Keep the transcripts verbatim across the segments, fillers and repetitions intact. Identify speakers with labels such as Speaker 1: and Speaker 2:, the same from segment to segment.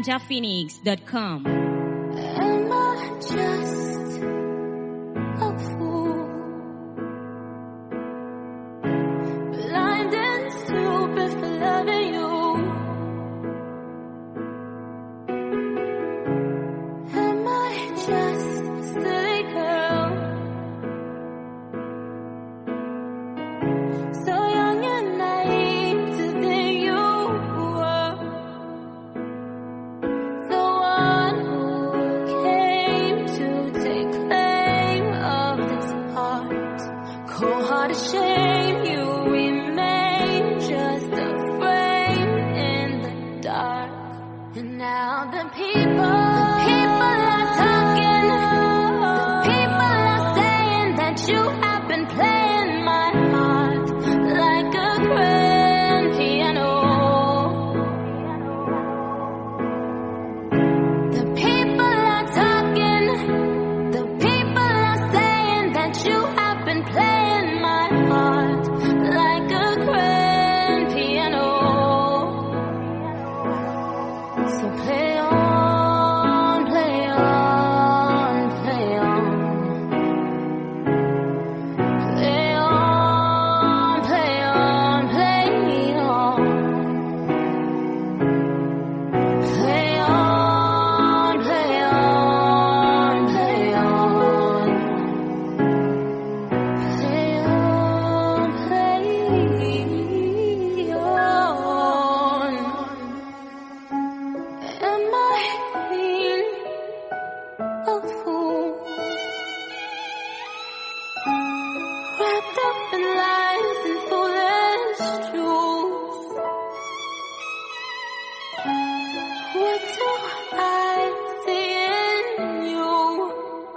Speaker 1: ninja phoenix dot com.
Speaker 2: Am I just a fool, blind and stupid for loving you? Am I just a silly girl, so young and naive to think you were the one who came to take claim of this heart? Cold-hearted shame, you remain just a frame in the dark. And now the people, the people are talking, the people are saying that you have been playing my heart like a grand piano. The people are talking, the people are saying that you have been playing my heart like a grand piano. So play on, play on, play on. Play on, play on, play on. Play on, play on, play on. Play on, play on. Am I being a fool, wrapped up in lies and foolish truths? What do I see in you?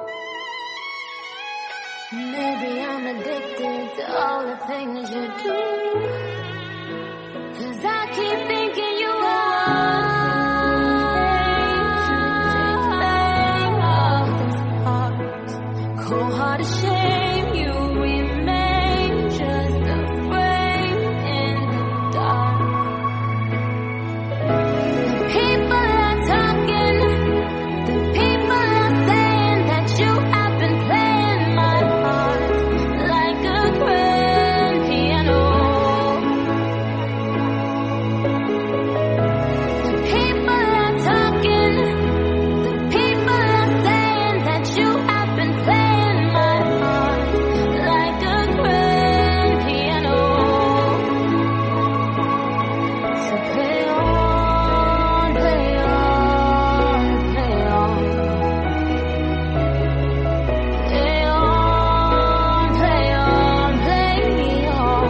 Speaker 2: Maybe I'm addicted to all the things you do, 'cause I keep thinking you are cold-hearted shame, you remain just a frame in the dark. The people are talking, the people are saying that you have been playing my heart like a grand piano. The people are talking, the people are saying that you have been playing my heart like a grand piano. So play on, play on, play on. Play on, play on, play on.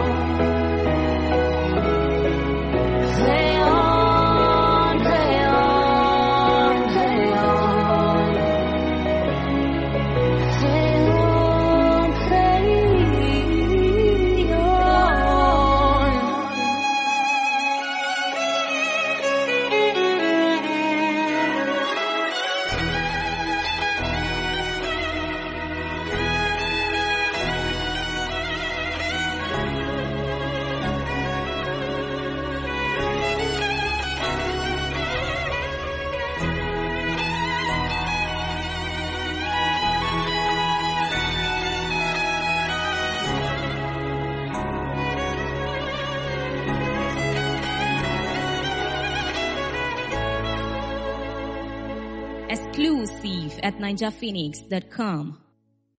Speaker 2: Play on, play on, play on. Play on, play on.
Speaker 1: Exclusive at ninja phoenix dot com.